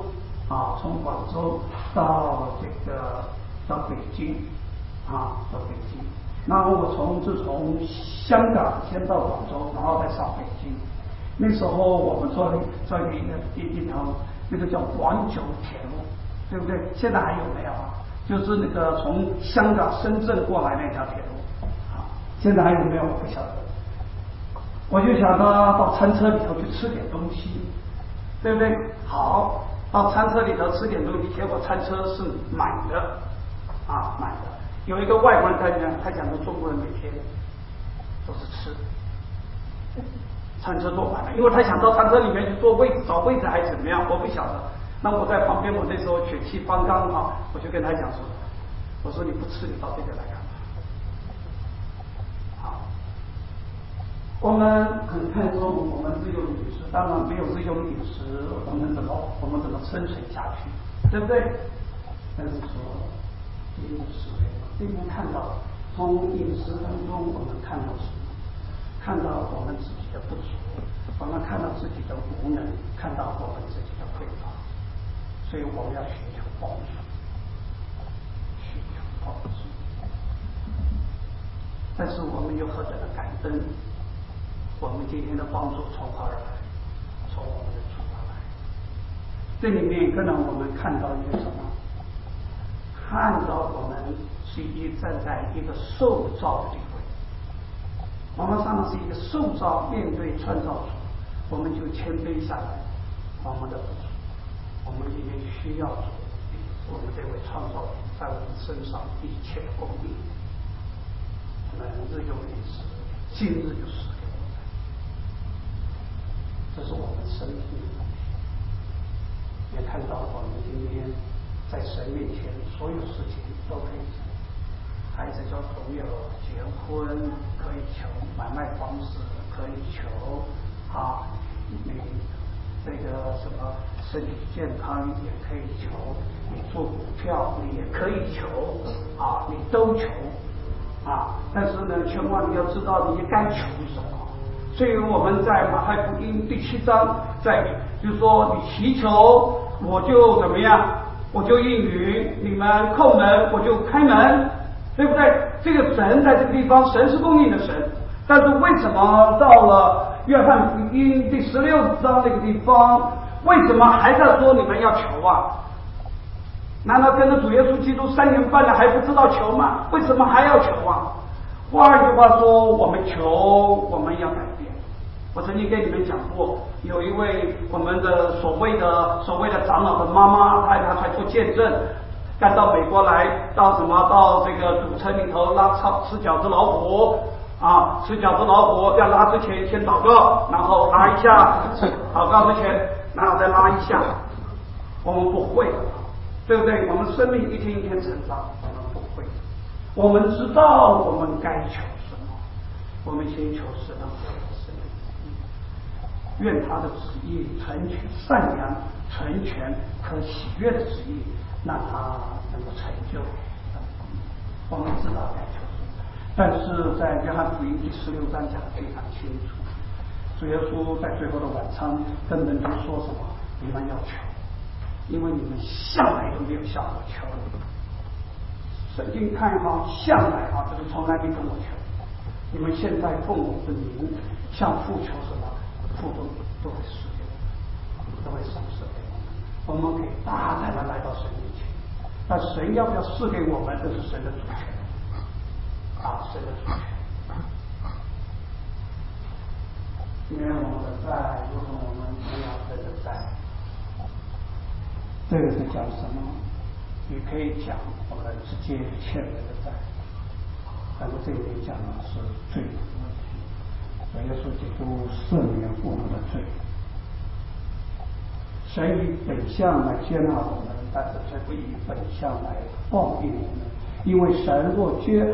到北京到北京。然后我从香港先到广州，然后再上北京。那时候我们做了一条那个叫广九铁路，对不对？现在还有没有啊？就是那个从香港深圳过来那条铁路啊，现在还有没有我不晓得。我就想到餐车里头去吃点东西，对不对？好，到餐车里头吃点东西，结果餐车是满的。有一个外国人他讲的中国人每天都是吃，餐车坐满了，因为他想到餐车里面去坐位置，找位置还怎么样，我不晓得。那我在旁边，我那时候血气方刚啊，我就跟他讲说，我说你不吃，你到这边来干嘛？好，我们很看重我们日用饮食，当然没有日用饮食，我们怎么生存下去，对不对？但是说这边看到，从饮食当中我们看到什么？看到我们自己的不足，我们看到自己的无能，看到我们自己的匮乏，所以我们要寻求帮助。 好的事。但是我们又何等的感恩，我们今天的帮助从何而来？从我们的主而来。这里面更让我们看到一个什么？看到我们是站在一个受造的地位，我们上面是一个受造，面对创造主，我们就谦卑下来，我们的主，我们里面需要主，我们这位创造主在我们身上一切的供应，我们日用饮食，今日就赐给我们，这是我们生命的问题。也看到我们今天在神面前所有事情都可以做，孩子交朋友、结婚可以求，买卖房子可以求你这个什么身体健康也可以求，你做股票你也可以求你都求但是呢，千万你要知道你该求什么。所以我们在马太福音第7章，就是说你祈求我就怎么样，我就应允，你们叩门我就开门，对不对？这个神在这个地方，神是供应的神，但是为什么到了约翰福音第16章这个地方，为什么还在说你们要求啊？难道跟着主耶稣基督3年半了还不知道求吗？为什么还要求啊？换句话说，我们求，我们要改变。我曾经跟你们讲过，有一位我们的所谓的长老的妈妈，她还做见证，赶到美国来，到这个赌城里头吃饺子老虎吃饺子老虎，要拉之前先祷告，然后拉一下，祷告之前，然后再拉一下。我们不会，对不对？我们生命一天一天成长，我们不会。我们知道我们该求什么，我们先求神的旨意，愿他的旨意成全善良、成全可喜悦的旨意，让他能够成就。我们知道该求什么，但是在约翰福音第16章讲得非常清楚，主耶稣在最后的晚餐跟门徒说什么？你们要求，因为你们向来都没有向我求。圣经看向来就是从来没跟我求。你们现在奉我的名向父求什么，父都会赐给我们，都会赏赐给我们。我们可以大胆的来到神面前，但神要不要赐给我们，这是神的主权神的主权。因为我们的债如同我们不要人的债，这个是讲什么？也可以讲我们直接欠人的债，但是这里讲的是罪的问题。主耶稣基督赦免我们的罪，神以本相来接纳我们，但是却不以本相来报应我们。因为神若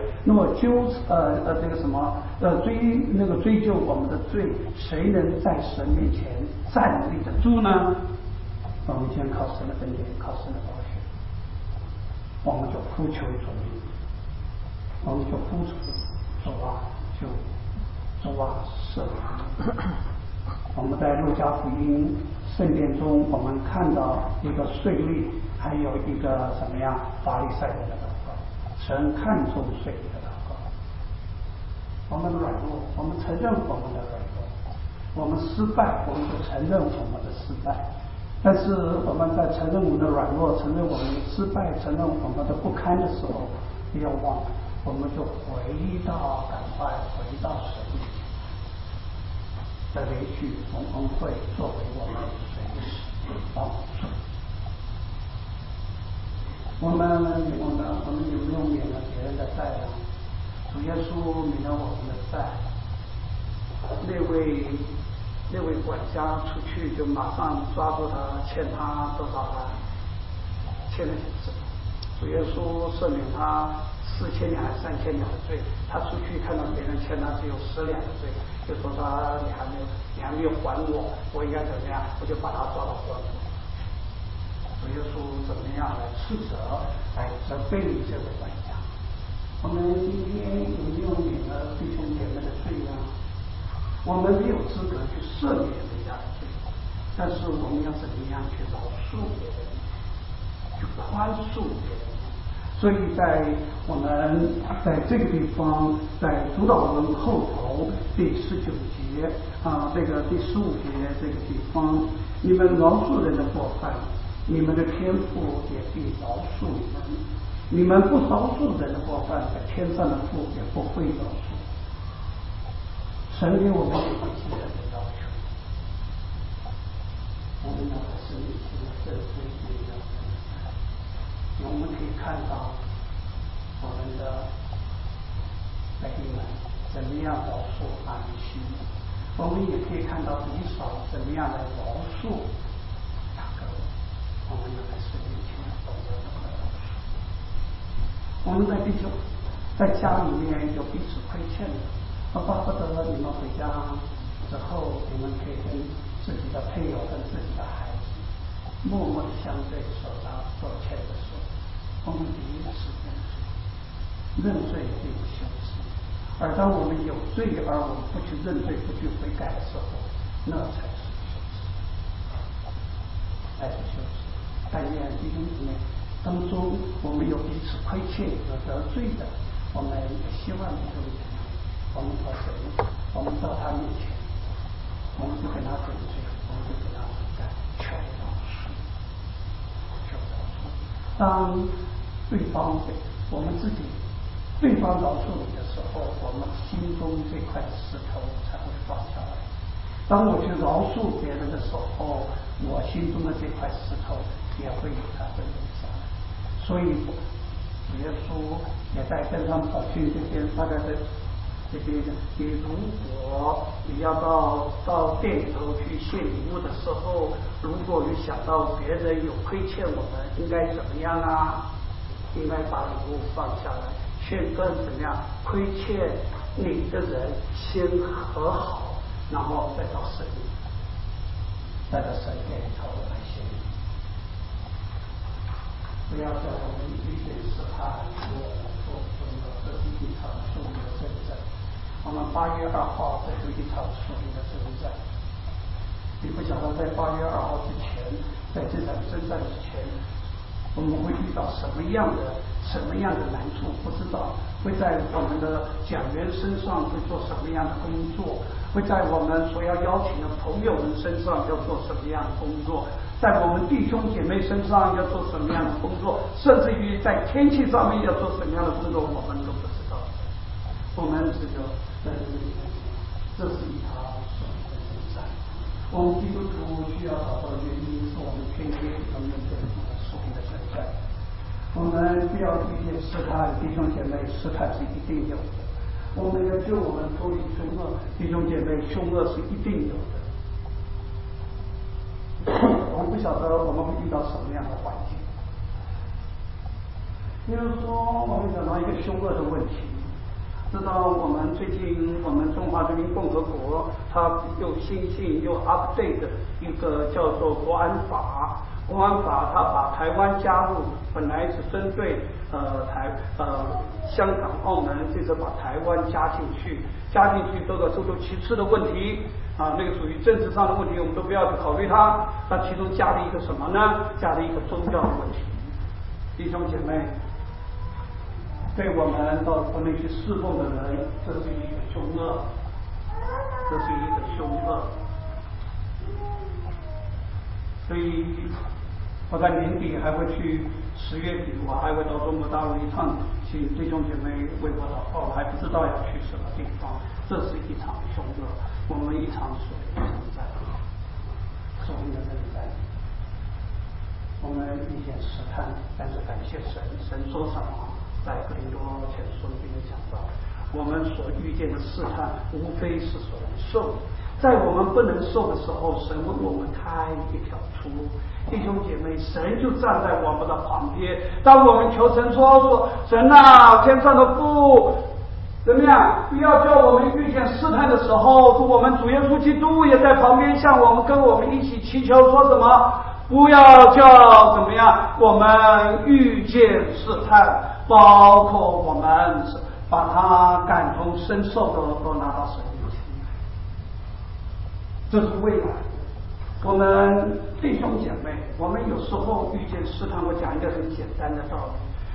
追究我们的罪，谁能在神面前站立得住呢？我们先靠神的恩典，靠神的宝血，我们就呼求主，我们就呼求主赦免。我们在路加福音圣殿中，我们看到一个税吏，还有一个什么样法利赛人的祷告。神看重税吏的祷告。我们软弱，我们承认我们的软弱，我们失败，我们就承认我们的失败。但是我们在承认我们的软弱、承认我们的失败、承认我们的不堪的时候，不要忘了，我们就赶快回到神面前，在连续同工会作为我们随时帮助。我们有没有免了别人的债呢？主耶稣免了我们的债。那位管家出去就马上抓住他，欠他多少呢？欠了几次？主耶稣赦免他4000两还是3000两的罪。他出去看到别人欠他只有10两的罪，就说你还没有还我应该怎么样？我就把他抓到关中。主耶稣怎么样来斥责、来责备这位管家？我们今天有没有免了弟兄姐妹的罪呢？我们没有资格去赦免人家的罪，但是我们要怎么样去饶恕别人，去宽恕别人？ 所以在我们在这个地方，在主导文后头第19节这个第15节这个地方，你们饶恕人的过犯，你们的天父也必饶恕你们；你们不饶恕人的过犯，在天上的父也不会饶恕。神给我们有个基本的要求，我们要在生命中的我们可以看到我们的百姓们怎么样饶恕安息，我们也可以看到以扫怎么样来饶恕雅各，我们要在生命中懂得如何饶恕。我们在弟兄在家里面有彼此亏欠的，巴不得你们回家之后，你们可以跟自己的配偶跟自己的孩子默默的相对，手上所牵着手，我们彼此认罪并不羞耻。而当我们有罪而我们不去认罪不去悔改的时候，那才是羞耻，才是羞耻。但愿弟兄姊妹当中，我们有彼此亏欠有得罪的，我们也希望弟兄姊妹，我们到神，我们到他面前，我们就跟他认罪，我们就跟他悔改，求饶恕，求饶恕。当对方我们自己对方饶恕你的时候，我们心中这块石头才会放下来。当我去饶恕别人的时候，我心中的这块石头也会才会留下来。所以主耶稣也在跟他们跑去这边，大概在这边，你如果你要到店里头去献礼物的时候，如果你想到别人有亏欠我们，应该怎么样啊？应该把礼物放下来，先跟怎么样亏欠你的人先和好，然后再到神，再到神殿里头来献礼。不要在我们遇见试探使我们做中的这是一场属灵的征战。我们8月2号这是一场属灵的征战。你不晓得在8月2号之前，在这场征战之前，我们会遇到什么样的难处不知道，会在我们的讲员身上会做什么样的工作，会在我们所要邀请的朋友们身上要做什么样的工作，在我们弟兄姐妹身上要做什么样的工作，甚至于在天气上面要做什么样的工作，我们都不知道。我们只有在这里，这是一场属灵的征战。我们基督徒需要找到原因，是我们天天要面对属灵的征战。我们不要遇见试探，弟兄姐妹，试探是一定有的。我们要救我们脱离凶恶，弟兄姐妹，凶恶是一定有的。我们不晓得我们会遇到什么样的环境。比如说，我们讲到一个凶恶的问题，知道我们最近我们中华人民共和国，它又新进又 update 的一个叫做国安法。国安法它把台湾加入，本来是针对香港、澳门，这次把台湾加进去，这个诸多其次的问题那个属于政治上的问题，我们都不要去考虑它。那其中加了一个什么呢？加了一个宗教的问题。弟兄姐妹，对我们到国内去侍奉的人，这是一个凶恶，这是一个凶恶。所以我在年底还会去，10月底我还会到中国大陆一趟，请弟兄姐妹为我祷告，我还不知道要去什么地方。这是一场凶恶，我们一场属灵的征战，属灵的征战。我们遇见试探，但是感谢神，神说什么？在哥林多前书里面讲到，我们所遇见的试探，无非是所能受的。在我们不能受的时候，神为我们开一条出路。弟兄姐妹，神就站在我们的旁边。当我们求神说神啊，天上的父，怎么样？不要叫我们遇见试探的时候，我们主耶稣基督也在旁边向我们跟我们一起祈求，说什么？不要叫怎么样？我们遇见试探，包括我们把它感同身受的都拿到神面前。这是未来。我们弟兄姐妹，我们有时候遇见试探，我讲一个很简单的道理。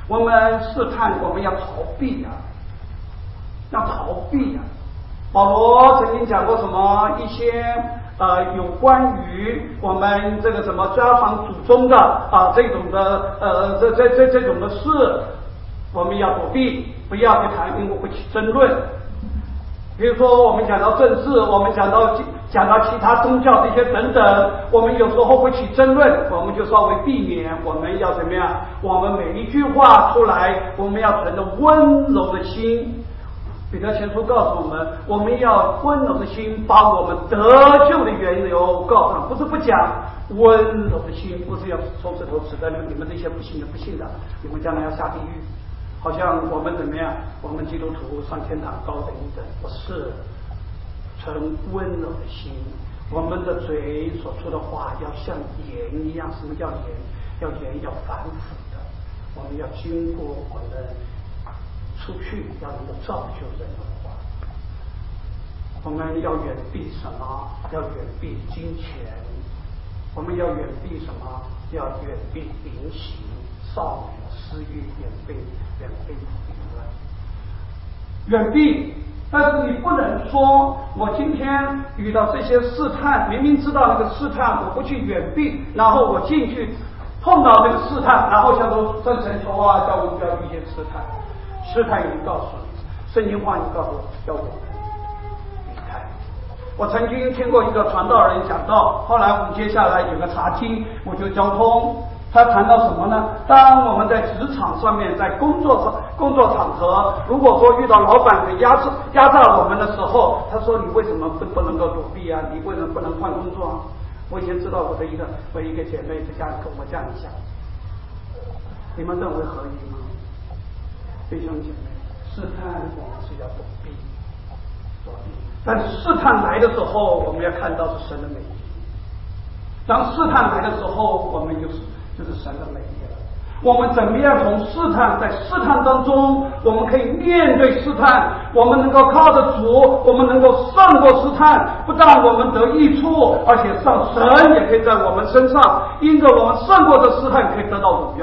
我们试探，我们要逃避呀，要逃避呀。保罗曾经讲过什么一些有关于我们这个什么家长祖宗的这种的这种的事，我们要躲避，不要去谈，因为会起争论。比如说我们讲到政治，我们讲到其他宗教这些等等，我们有时候会起争论，我们就稍微避免。我们要怎么样？我们每一句话出来，我们要存着温柔的心。彼得前书告诉我们，我们要温柔的心，把我们得救的缘由告诉他，不是不讲温柔的心，不是要手指头指着你们这些不信的，你们将来要下地狱。好像我们怎么样？我们基督徒上天堂高人一等，不是。存温柔的心，我们的嘴所出的话要像盐一样。什么叫盐？盐要反腐的，我们要经过我们出去，要能够造就人的话。我们要远避什么？要远避金钱。我们要远避什么？要远避淫行、少女的私欲，远避淫乱，远避。但是你不能说我今天遇到这些试探，明明知道那个试探，我不去远避，然后我进去碰到那个试探，然后像说真神求啊，叫我不要遇见试探。试探已经告诉你，圣经话已经告诉我，要我们离开。我曾经听过一个传道人讲到，后来我们接下来有个查经，我就交通。他谈到什么呢？当我们在职场上面，在工作场合，如果说遇到老板给压榨我们的时候，他说你为什么不能够躲避啊？你为什么不能换工作啊？我以前知道我一个姐妹在家里跟我这样讲，你们认为合理吗？弟兄姐妹，试探我们是要躲避，但试探来的时候，我们要看到是神的美意。当试探来的时候，我们就是神的美意了。我们怎么样从试探，在试探当中，我们可以面对试探，我们能够靠着主，我们能够胜过试探，不但我们得益处，而且上神也可以在我们身上，因着我们胜过这试探，可以得到荣耀。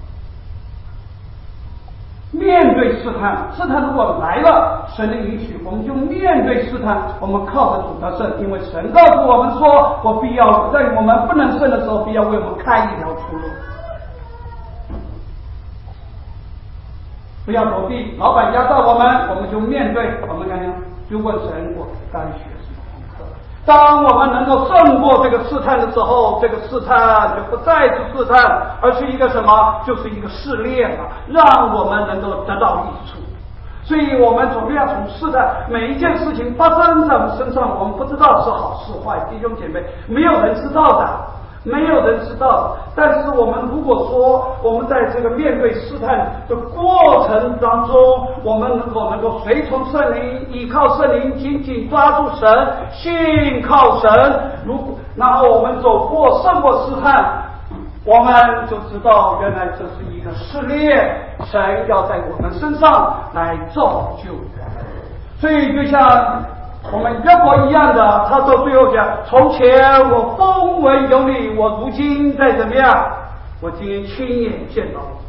面对试探，试探如果来了，神的允许，我们就面对试探，我们靠着主得胜，因为神告诉我们说，我必要在我们不能胜的时候，必要为我们开一条出路。不要躲避，老板压榨我们就面对，我们就问神，我该学什么功课？当我们能够胜过这个试探的时候，这个试探就不再是试探，而是一个什么？就是一个试炼了，让我们能够得到益处。所以我们总要从试探，每一件事情发生在我们身上，我们不知道是好是坏，弟兄姐妹，没有人知道的。没有人知道，但是我们如果说我们在这个面对试探的过程当中，我们能够随从圣灵，依靠圣灵，紧紧抓住神，信靠神，然后我们胜过试探，我们就知道原来这是一个试炼，神要在我们身上来造就人。所以就像我们约伯一样的，他到最后讲，从前我风闻有你，我如今在怎么样？我今天亲眼见到你。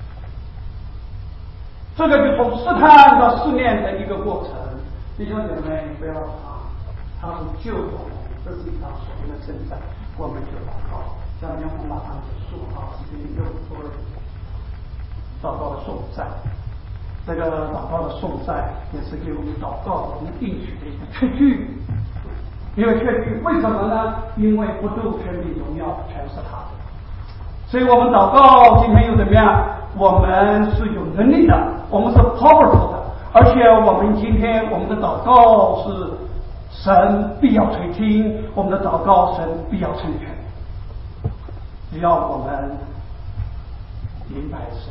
这个就从试探到试炼的一个过程。弟兄姐妹，不要怕，他是救我们，这是一场属灵的征战，我们就祷告。下面我们马上结束啊，时间又多了。祷告的颂赞。这个祷告的颂赞也是给我们祷告我们应许的一个确据，因为确据为什么呢？因为不度权柄荣耀全是他的，所以我们祷告今天又怎么样？我们是有能力的，我们是 powerful 的，而且我们今天我们的祷告是神必要垂听，我们的祷告神必要成全，只要我们明白神。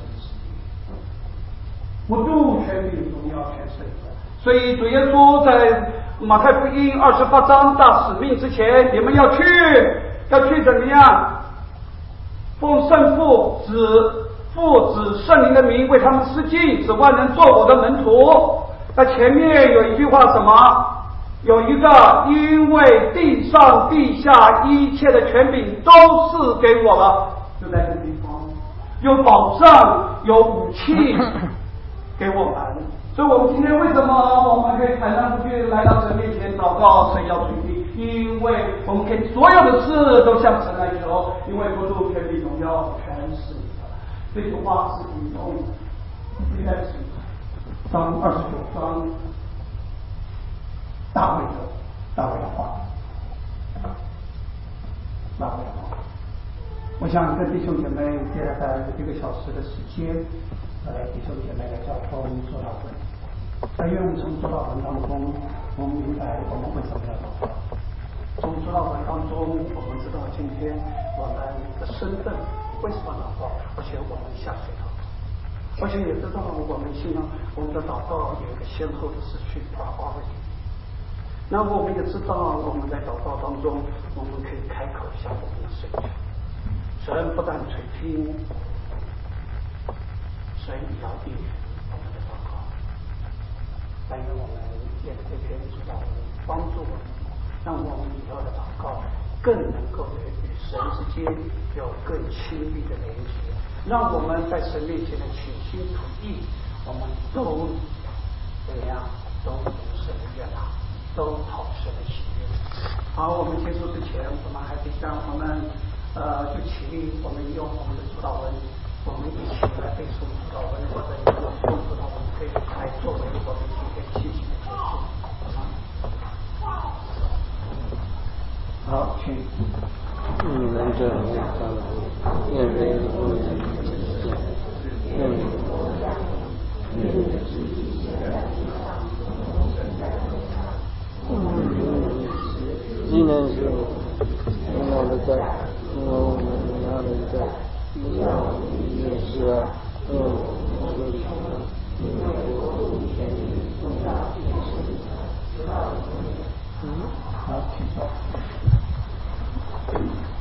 不度权柄荣耀全是的，所以主耶稣在马太福音28章大使命之前，你们要去怎么样？奉圣父子圣灵的名为他们施浸，使万人做我的门徒。那前面有一句话什么？有一个，因为地上地下一切的权柄都是给我了，就在这个地方。 有保障，有武器给我们。所以我们今天为什么我们可以坦然无惧来到神面前祷告，神要垂听，因为我们可以所有的事都向神来求，因为国度、权力、荣耀全是你的。这句话是引用历代史章29章大卫的话。我想跟弟兄姐妹接下来1个小时的时间，弟兄姐妹来交通主祷文。但愿我们从主祷文当中，我们明白我们为什么要祷告。从主祷文当中，我们知道今天我们的身份为什么祷告，而且我们向谁祷告，而且也知道我们希望我们的祷告有一个先后的次序，祷告会。那我们也知道我们在祷告当中，我们可以开口向我们的神求。神不但垂听，神也要应允我们的祷告。但愿我们借着这篇主祷文帮助我们，让我们以后的祷告更能够与神之间有更亲密的连接，让我们在神面前的倾心吐意，我们都怎么样，都蒙神的悦纳，都讨神的喜悦。好，我们结束之前，我们还得让我们就起立，我们用我们的主祷文，我们一起来背诵主祷文，或者用主祷文可以来作为我们今天信息的结束。好，请。 能者愿为我既能是我的在，我们的在，也是啊， 好，请坐。